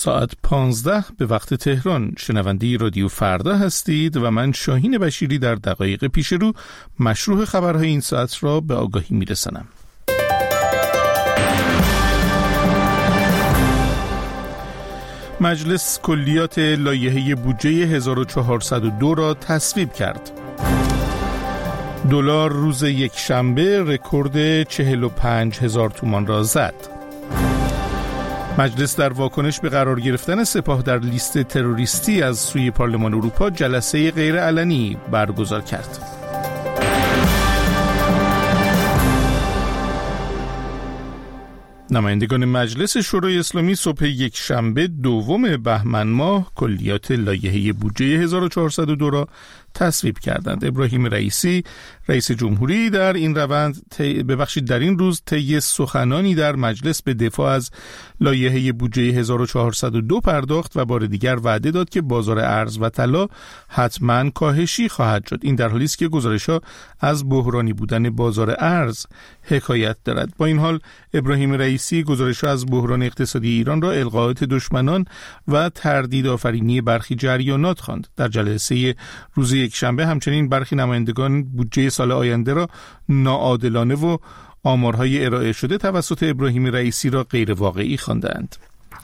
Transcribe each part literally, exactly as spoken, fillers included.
ساعت پانزده به وقت تهران. شنونده رادیو فردا هستید و من شاهین بشیری در دقایق پیش رو مشروع خبرهای این ساعت را به آگاهی میرسانم. مجلس کلیات لایحه بودجه هزار و چهارصد و دو را تصویب کرد. دلار روز یک شنبه رکورد چهل و پنج هزار تومان را زد. مجلس در واکنش به قرار گرفتن سپاه در لیست تروریستی از سوی پارلمان اروپا جلسه غیرعلنی برگزار کرد. نمایندگان مجلس شورای اسلامی صبح یک شنبه دوم بهمن ماه کلیات لایحه بودجه هزار و چهارصد و دو را تصویب کردند. ابراهیم رئیسی رئیس جمهوری در این روند ببخشید در این روز طی سخنانی در مجلس به دفاع از لایحه بودجه هزار و چهارصد و دو پرداخت و بار دیگر وعده داد که بازار ارز و طلا حتما کاهشی خواهد شد. این در حالی است که گزارش‌ها از بحرانی بودن بازار ارز حکایت دارد. با این حال ابراهیم رئیسی گزارش‌ها از بحران اقتصادی ایران را القاءات دشمنان و تردید آفرینی برخی جریانات خواند. در جلسه روز یک شنبه همچنین برخی نمایندگان بودجه سال آینده را ناعادلانه و آمارهای ارائه شده توسط ابراهیم رئیسی را غیر واقعی خواندند.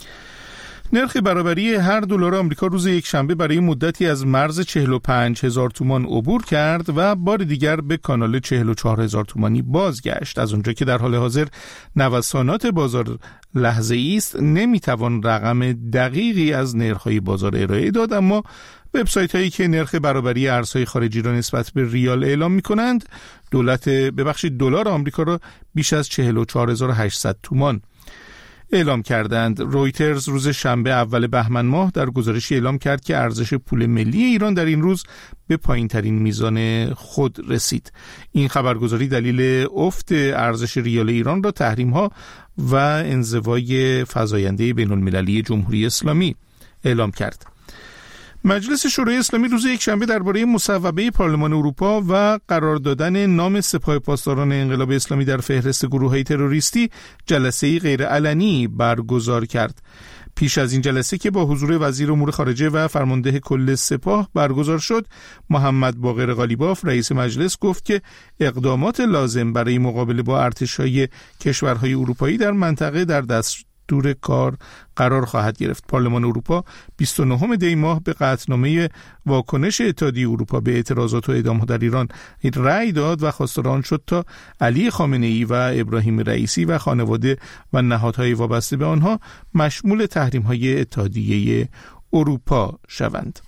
نرخ برابری هر دلار آمریکا روز یک شنبه برای مدتی از مرز چهل و پنج هزار تومان عبور کرد و بار دیگر به کانال چهل و چهار هزار تومانی بازگشت. از اونجا که در حال حاضر نوسانات بازار لحظه‌ای است، نمیتوان رقم دقیقی از نرخ‌های بازار ارائه داد، اما وبسایت هایی که نرخ برابری ارزهای خارجی را نسبت به ریال اعلام می کنند دولت ببخشید دلار آمریکا را بیش از چهل و چهار هزار و هشتصد تومان اعلام کردند. رویترز روز شنبه اول بهمن ماه در گزارشی اعلام کرد که ارزش پول ملی ایران در این روز به پایین ترین میزان خود رسید. این خبرگزاری دلیل افت ارزش ریال ایران را تحریم ها و انزوای فزاینده بین المللی جمهوری اسلامی اعلام کرد. مجلس شورای اسلامی روز یک شنبه درباره مصوبه پارلمان اروپا و قرار دادن نام سپاه پاسداران انقلاب اسلامی در فهرست گروه‌های تروریستی جلسه‌ای غیرعلنی برگزار کرد. پیش از این جلسه که با حضور وزیر امور خارجه و فرمانده کل سپاه برگزار شد، محمد باقر قالیباف رئیس مجلس گفت که اقدامات لازم برای مقابله با ارتش‌های کشورهای اروپایی در منطقه در دست دور کار قرار خواهد گرفت. پارلمان اروپا بیست و نهم دی ماه به قطعنامه واکنش اتحادیه اروپا به اعتراضات و اعدام‌ها در ایران رأی داد و خواستار آن شد تا علی خامنه‌ای و ابراهیم رئیسی و خانواده و نهادهای وابسته به آنها مشمول تحریم‌های اتحادیه اروپا شوند.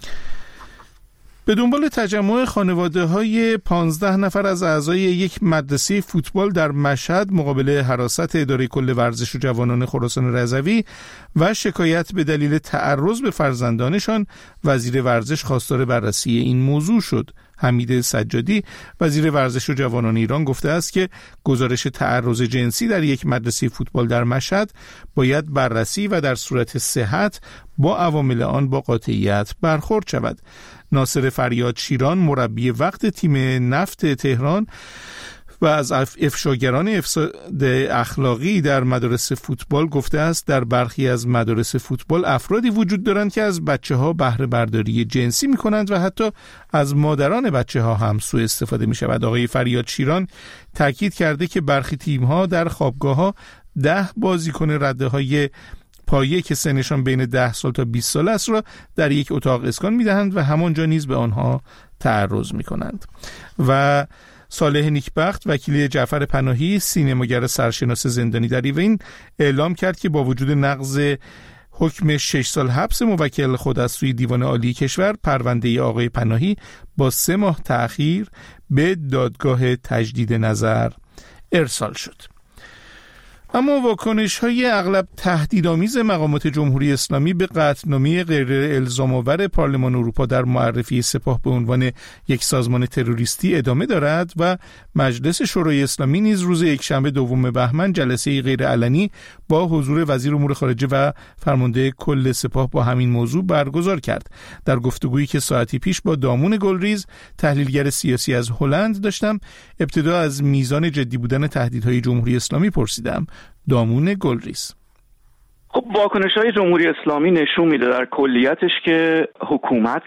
به دنبال تجمع خانواده‌های پانزده نفر از اعضای یک مدرسه فوتبال در مشهد مقابل حراست اداره کل ورزش و جوانان خراسان رضوی و شکایت به دلیل تعرض به فرزندانشان، وزیر ورزش خواستار بررسی این موضوع شد. حمید سجادی وزیر ورزش و جوانان ایران گفته است که گزارش تعرض جنسی در یک مدرسه فوتبال در مشهد باید بررسی و در صورت صحت با عوامل آن با قاطعیت برخورد شود. ناصر فریاد شیران مربی وقت تیم نفت تهران و از افشاگران افساد اخلاقی در مدارس فوتبال گفته است در برخی از مدارس فوتبال افرادی وجود دارند که از بچه‌ها بهره برداری جنسی می‌کنند و حتی از مادران بچه‌ها هم سوء استفاده می‌شود. آقای فریاد شیران تاکید کرده که برخی تیم‌ها در خوابگاه‌ها ده بازیکن رده‌های پایه که سنشان بین ده سال تا بیست سال است را در یک اتاق اسکان می‌دهند و همانجا نیز به آنها تعرض می‌کنند. و صالح نیکبخت وکیل جعفر پناهی سینماگر سرشناس زندانی در ایوین اعلام کرد که با وجود نقض حکم شش سال حبس موکل خود از سوی دیوان عالی کشور، پرونده آقای پناهی با سه ماه تأخیر به دادگاه تجدید نظر ارسال شد. اما واکنش‌های اغلب تهدیدآمیز مقامات جمهوری اسلامی به قطعنامه غیر الزام‌آور پارلمان اروپا در معرفی سپاه به عنوان یک سازمان تروریستی ادامه دارد و مجلس شورای اسلامی نیز روز یکشنبه دوم بهمن جلسه غیر علنی با حضور وزیر امور خارجه و فرمانده کل سپاه با همین موضوع برگزار کرد. در گفتگویی که ساعتی پیش با دامون گلریز تحلیلگر سیاسی از هلند داشتم، ابتدا از میزان جدی بودن تهدیدهای جمهوری اسلامی پرسیدم. دامون گلریز: خب واکنش‌های جمهوری اسلامی نشون میده در کلیتش که حکومت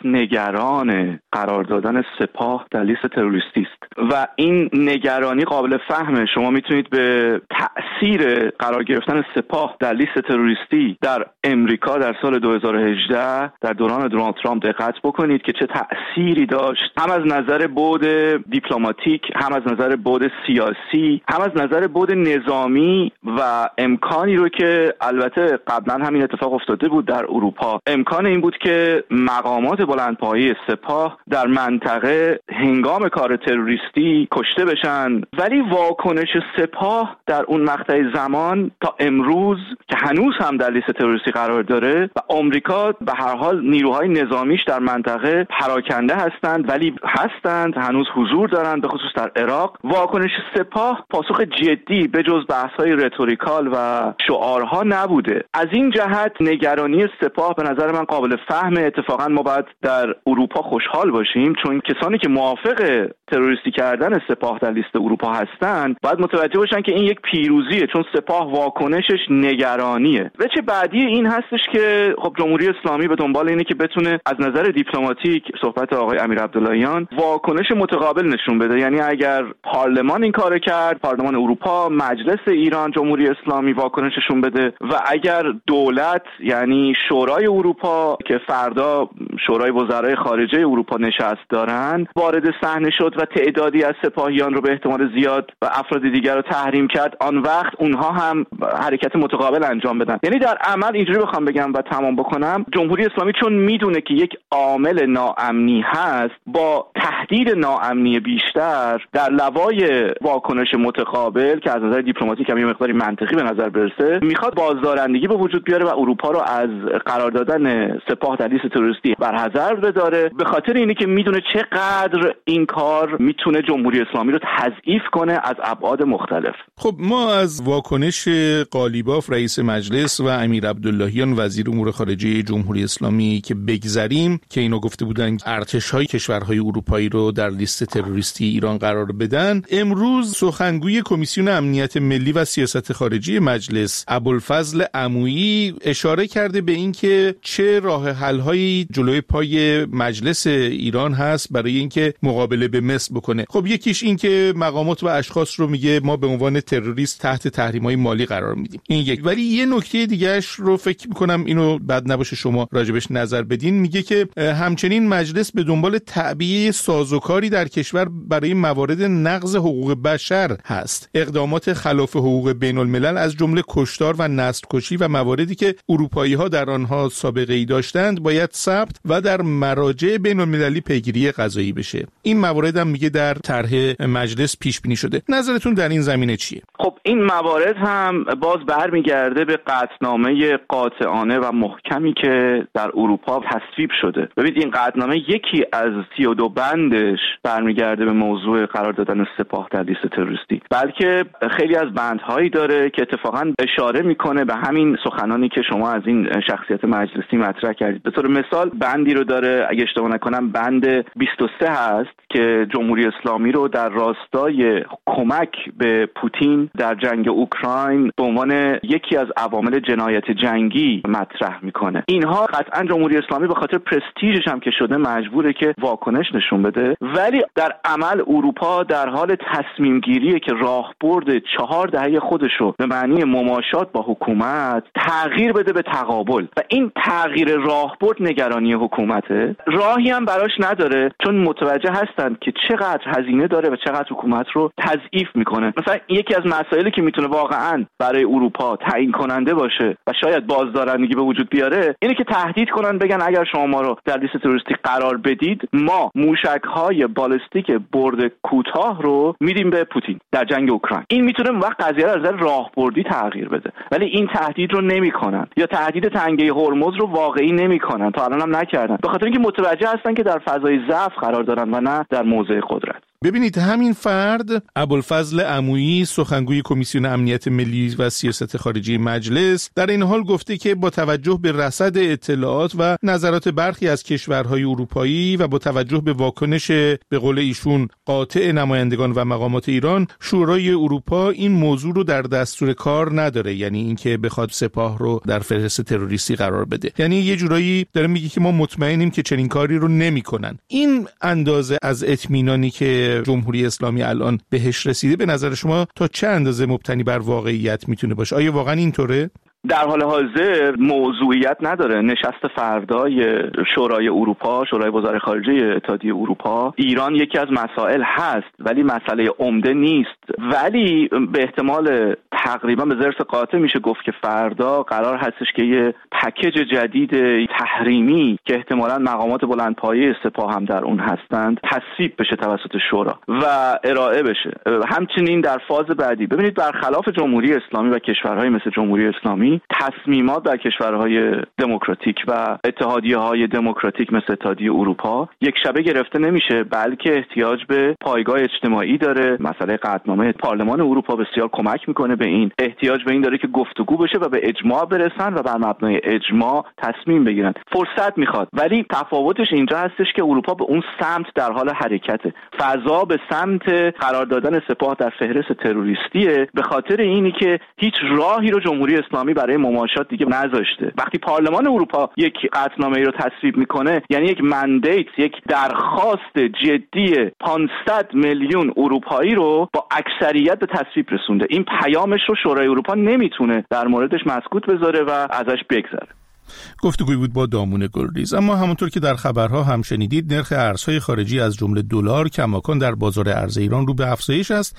نگران قرار دادن سپاه در لیست تروریستی است و این نگرانی قابل فهمه. شما میتونید به تأثیر قرار گرفتن سپاه در لیست تروریستی در امریکا در سال دو هزار و هجده در دوران دونالد ترامپ دقت بکنید که چه تأثیری داشت، هم از نظر بعد دیپلماتیک، هم از نظر بعد سیاسی، هم از نظر بعد نظامی و امکانی رو که البته قبلا همین اتفاق افتاده بود در اروپا. امکان این بود که مقامات بلندپایه سپاه در منطقه هنگام کار تروریستی کشته بشن، ولی واکنش سپاه در اون مقطع زمان تا امروز که هنوز هم در لیست تروریستی قرار داره و آمریکا به هر حال نیروهای نظامیش در منطقه پراکنده هستند ولی هستند هنوز حضور دارند، به خصوص در عراق. واکنش سپاه پاسخ جدی به جز بحث‌های رتوریکال و شعارها نبوده. از این جهت نگرانی سپاه به نظر من قابل فهمه. اتفاقا ما باید در اروپا خوشحال باشیم چون کسانی که موافق تروریستی کردن سپاه در لیست اروپا هستند باید متوجه باشن که این یک پیروزیه، چون سپاه واکنشش نگرانیه. و چه بعدی این هستش که خب جمهوری اسلامی به دنبال اینه که بتونه از نظر دیپلماتیک، صحبت آقای امیر عبداللهیان، واکنش متقابل نشون بده. یعنی اگر پارلمان این کارو کرد، پارلمان اروپا، مجلس ایران، جمهوری اسلامی واکنششون بده و اگر دولت یعنی شورای اروپا که فردا شورای وزرای خارجه اروپا نشست دارن وارد صحنه شد و تعدادی از سپاهیان رو به احتمال زیاد و افراد دیگر رو تحریم کرد، آن وقت اونها هم حرکت متقابل انجام بدن. یعنی در عمل اینجوری بخوام بگم و تمام بکنم، جمهوری اسلامی چون میدونه که یک عامل ناامنی هست، با تهدید ناامنی بیشتر در لوای واکنش متقابل که از نظر دیپلماتیک هم یه مقداری منطقی به نظر برسه، میخواد بازدارندگی به وجود بیاره و اروپا رو از قرار دادن سپاه در لیست تروریستی برحذر بداره، به خاطر اینی که میدونه چقدر این کار میتونه جمهوری اسلامی رو تضعیف کنه از ابعاد مختلف. خب ما از واکنش قالیباف رئیس مجلس و امیر عبداللهیان وزیر امور خارجه جمهوری اسلامی که بگذریم که اینو گفته بودن ارتش‌های کشورهای اروپایی رو در لیست تروریستی ایران قرار بدن، امروز سخنگوی کمیسیون امنیت ملی و سیاست خارجی مجلس ابوالفضل عمویی اشاره کرده به این که چه راه حل‌هایی جلوی پای مجلس ایران هست برای اینکه مقابله به مصر بکنه. خب یکیش این که مقامات و اشخاص رو میگه ما به عنوان تروریست تحت تحریم‌های مالی قرار میدیم. این یک. ولی یه نکته دیگه‌اش رو فکر می‌کنم اینو بد نباشه شما راجبش نظر بدین، میگه که همچنین مجلس به دنبال تعبیه سازوکاری در کشور برای موارد نقض حقوق بشر هست. اقدامات خلاف حقوق بین‌الملل از جمله کشتار و نسل‌کشی و مواردی که اروپایی‌ها در آنها سابقه‌ای داشتند باید ثبت و در مراجع بین‌المللی پیگیری قضایی بشه. این موارد هم میگه در طرح مجلس پیش بینی شده. نظرتون در این زمینه چیه؟ خب این موارد هم باز برمیگرده به قطعنامه قاطعانه و محکمی که در اروپا تصویب شده. ببینید این قطعنامه یکی از سی و دو بندش برمیگرده به موضوع قرار دادن سپاه در لیست تروریستی، بلکه خیلی از بندهایی داره که اتفاقا اشاره میکنه به همین سخنانی که شما از این شخصیت مجلسی مطرح کردید. به طور مثال بندی رو داره، اگه اشتباه نکنم بند بیست و سه هست که جمهوری اسلامی رو در راستای کمک به پوتین در جنگ اوکراین به عنوان یکی از عوامل جنایت جنگی مطرح میکنه. اینها قطعا جمهوری اسلامی به خاطر پرستیژش هم که شده مجبوره که واکنش نشون بده، ولی در عمل اروپا در حال تصمیم گیریه که راهبرد چهار دهه خودش رو به معنی مماشات با حکومت تغییر بده به تقابل و این تغییر راهبرد نگرانی حکومته. راهی هم براش نداره چون متوجه هستند که چقدر هزینه داره و چقدر حکومت رو تضعیف میکنه. مثلا یکی از مسائلی که میتونه واقعا برای اروپا تعیین کننده باشه و شاید بازدارندگی به وجود بیاره اینه که تهدید کنن، بگن اگر شما ما رو در لیست تروریستی قرار بدید ما موشک‌های بالستیک برد کوتاه رو میدیم به پوتین در جنگ اوکراین. این میتونه وقت قضیه رو از نظر راهبردی تغییر بده، ولی این تهدید رو نمیکنن یا تهدید تنگه هرمز رو واقعی نمیکنن، تا الان هم نکردن، به خاطر اینکه متوجه هستن که در فضای ضعف قرار دارن و نه در موضع قدرت. ببینید همین فرد ابوالفضل عمویی سخنگوی کمیسیون امنیت ملی و سیاست خارجی مجلس در این حال گفته که با توجه به رصد اطلاعات و نظرات برخی از کشورهای اروپایی و با توجه به واکنش به قول ایشون قاطع نمایندگان و مقامات ایران، شورای اروپا این موضوع رو در دستور کار نداره، یعنی اینکه بخواد سپاه رو در فهرست تروریستی قرار بده. یعنی یه جورایی داره میگه که ما مطمئنیم که چنین کاری رو نمیکنن. این اندازه از اطمینانی که جمهوری اسلامی الان بهش رسیده به نظر شما تا چه اندازه مبتنی بر واقعیت میتونه باشه؟ آیا واقعا اینطوره؟ در حال حاضر موضوعیت نداره. نشست فردای شورای اروپا، شورای وزرای خارجه اتحادیه اروپا، ایران یکی از مسائل هست ولی مسئله عمده نیست. ولی به احتمال تقریبا به ضرس قاطع میشه گفت که فردا قرار هستش که یه پکیج جدید تحریمی که احتمالاً مقامات بلندپایه سپاه هم در اون هستند تصویب بشه توسط شورا و ارائه بشه. همچنین در فاز بعدی ببینید برخلاف جمهوری اسلامی و کشورهای مثل جمهوری اسلامی، تصمیمات در کشورهای دموکراتیک و اتحادیه‌های دموکراتیک مثل اتحادیه اروپا یک شبه گرفته نمیشه، بلکه احتیاج به پایگاه اجتماعی داره. مسئله قطعنامه پارلمان اروپا بسیار کمک میکنه به این. احتیاج به این داره که گفتگو بشه و به اجماع برسن و بر مبنای اجماع تصمیم بگیرن. فرصت میخواد، ولی تفاوتش اینجا هستش که اروپا به اون سمت در حال حرکته. فضا به سمت قرار دادن سپاه در فهرست تروریستیه، به خاطر اینی که هیچ راهی رو جمهوری اسلامی برای مماشات دیگه نذاشته. وقتی پارلمان اروپا یک قطعنامه‌ای رو تصویب میکنه، یعنی یک مندیت، یک درخواست جدی پانصد میلیون اروپایی رو با اکثریت به تصویب رسونده. این پیامش رو شورای اروپا نمیتونه در موردش مسکوت بذاره و ازش بگذره. گفتگوی بود با دامون گلریز. اما همونطور که در خبرها هم شنیدید، نرخ ارزهای خارجی از جمله دلار کماکان در بازار ارز ایران رو به افزایش است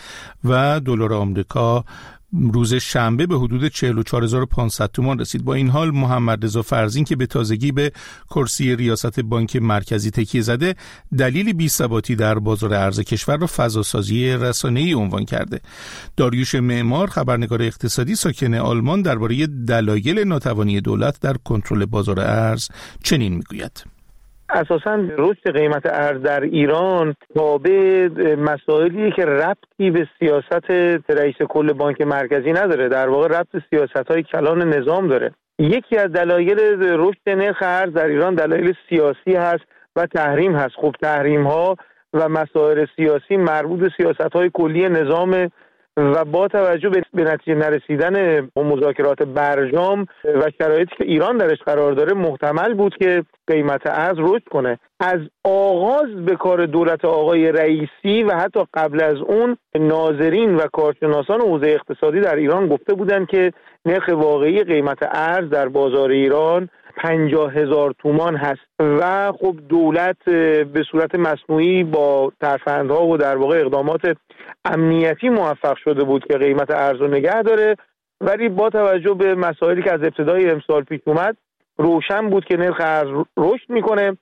و دلار آمریکا روز شنبه به حدود چهل و چهار هزار و پانصد تومان رسید. با این حال محمد رضا فرزین که به تازگی به کرسی ریاست بانک مرکزی تکیه زده، دلیل بی‌ثباتی در بازار ارز کشور را فضاسازی رسانه‌ای عنوان کرده. داریوش معمار، خبرنگار اقتصادی ساکن آلمان، درباره دلایل ناتوانی دولت در کنترل بازار ارز چنین میگوید: اساساً رشد قیمت ارز در ایران تابع مسائلی که ربطی به سیاست رئیس کل بانک مرکزی نداره، در واقع ربط به سیاست‌های کلان نظام داره. یکی از دلایل رشد نرخ ارز در ایران دلایل سیاسی هست و تحریم هست. خب تحریم‌ها و مسائل سیاسی مربوط به سیاست‌های کلی نظام و با توجه به نتیجه نرسیدن مذاکرات برجام و شرایطی که ایران درش قرار داره، محتمل بود که قیمت ارز رشد کنه. از آغاز به کار دولت آقای رئیسی و حتی قبل از اون ناظرین و کارشناسان حوزه اقتصادی در ایران گفته بودند که نرخ واقعی قیمت ارز در بازار ایران پنجاه هزار تومان هست و خب دولت به صورت مصنوعی با ترفندها و در واقع اقدامات امنیتی موفق شده بود که قیمت ارز رو نگه داره، ولی با توجه به مسائلی که از ابتدای امسال پیش اومد، روشن بود که نرخ ارز رشد میکنه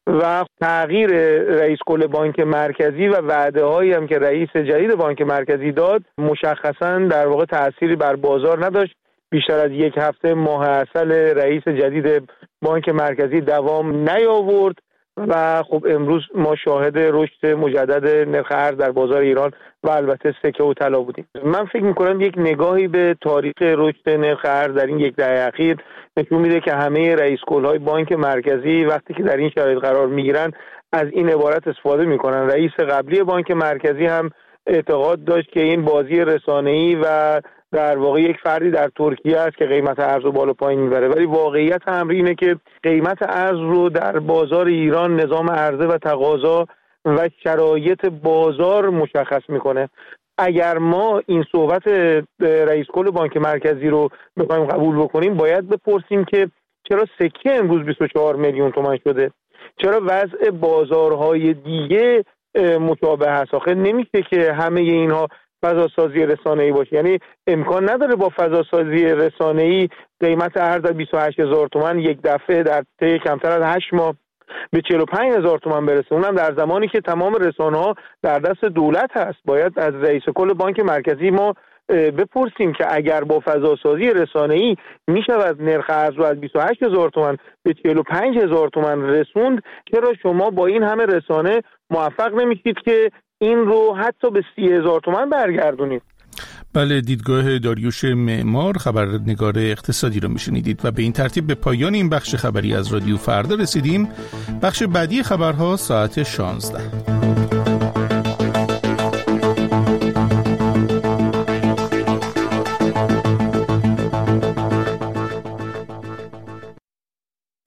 و تغییر رئیس کل بانک مرکزی و وعده هایی هم که رئیس جدید بانک مرکزی داد مشخصا در واقع تأثیری بر بازار نداشت. بیشتر از یک هفته ماه عسل رئیس جدید بانک مرکزی دوام نیاورد و خب امروز ما شاهد رشد مجدد نرخ ارز در بازار ایران و البته سکه و طلا بودیم. من فکر می‌کنم یک نگاهی به تاریخ رشد نرخ ارز در این یک دهه اخیر نشون میده که همه رئیس کل‌های بانک مرکزی وقتی که در این شرایط قرار میگیرن از این عبارت استفاده میکنن. رئیس قبلی بانک مرکزی هم اعتقاد داشت که این بازی رسانه‌ای و در واقع یک فردی در ترکیه است که قیمت ارز رو بالا پایین میبره، ولی واقعیت امر اینه که قیمت ارز رو در بازار ایران نظام عرضه و تقاضا و شرایط بازار مشخص میکنه. اگر ما این صحبت رئیس کل بانک مرکزی رو بخوایم قبول بکنیم، باید بپرسیم که چرا سکه امروز بیست و چهار میلیون تومان شده؟ چرا وضع بازارهای دیگه مشابه هست؟ آخه نمیشه که همه اینها فضاسازی رسانه‌ای باشه. یعنی امکان نداره با فضاسازی رسانه‌ای قیمت ارز از بیست و هشت هزار تومان یک دفعه در طی کمتر از هشت ماه به چهل و پنج هزار تومان برسه، اونم در زمانی که تمام رسانه‌ها در دست دولت هست. باید از رئیس کل بانک مرکزی ما بپرسیم که اگر با فضاسازی رسانه‌ای میشود نرخ ارز رو از بیست و هشت هزار تومان به چهل و پنج هزار تومان رسوند، چرا شما با این همه رسانه موفق نمیشید که این رو حتی به سی هزار تومن برگردونید. بله، دیدگاه داریوش معمار، خبرنگار اقتصادی رو میشنیدید و به این ترتیب به پایان این بخش خبری از رادیو فردا رسیدیم. بخش بعدی خبرها ساعت شانزده.